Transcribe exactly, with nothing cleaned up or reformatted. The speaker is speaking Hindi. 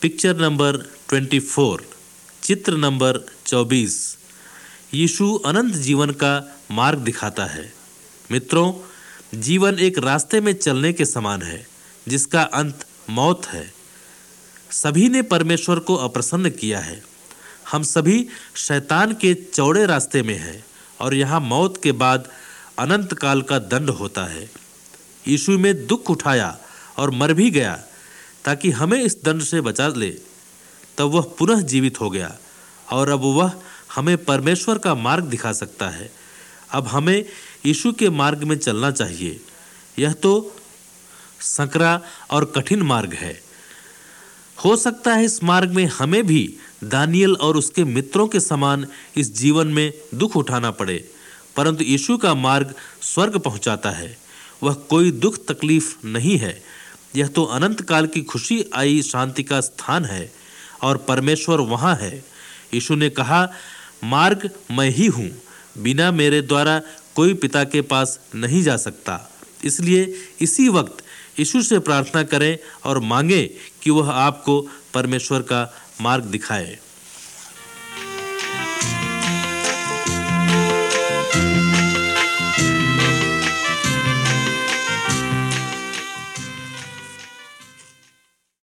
पिक्चर नंबर चौबीस, चित्र नंबर चौबीस। यीशु अनंत जीवन का मार्ग दिखाता है। मित्रों, जीवन एक रास्ते में चलने के समान है जिसका अंत मौत है। सभी ने परमेश्वर को अप्रसन्न किया है। हम सभी शैतान के चौड़े रास्ते में हैं और यहाँ मौत के बाद अनंत काल का दंड होता है। यीशु में दुख उठाया और मर भी गया ताकि हमें इस दंड से बचा ले। तब वह पुनः जीवित हो गया और अब वह हमें परमेश्वर का मार्ग दिखा सकता है। अब हमें यीशु के मार्ग में चलना चाहिए। यह तो संकरा और कठिन मार्ग है। हो सकता है इस मार्ग में हमें भी दानियल और उसके मित्रों के समान इस जीवन में दुख उठाना पड़े, परंतु यीशु का मार्ग स्वर्ग पहुंचाता है। वह कोई दुख तकलीफ नहीं है। यह तो अनंत काल की खुशी आई शांति का स्थान है और परमेश्वर वहाँ है। यीशु ने कहा, मार्ग मैं ही हूँ, बिना मेरे द्वारा कोई पिता के पास नहीं जा सकता। इसलिए इसी वक्त यीशु से प्रार्थना करें और मांगें कि वह आपको परमेश्वर का मार्ग दिखाए।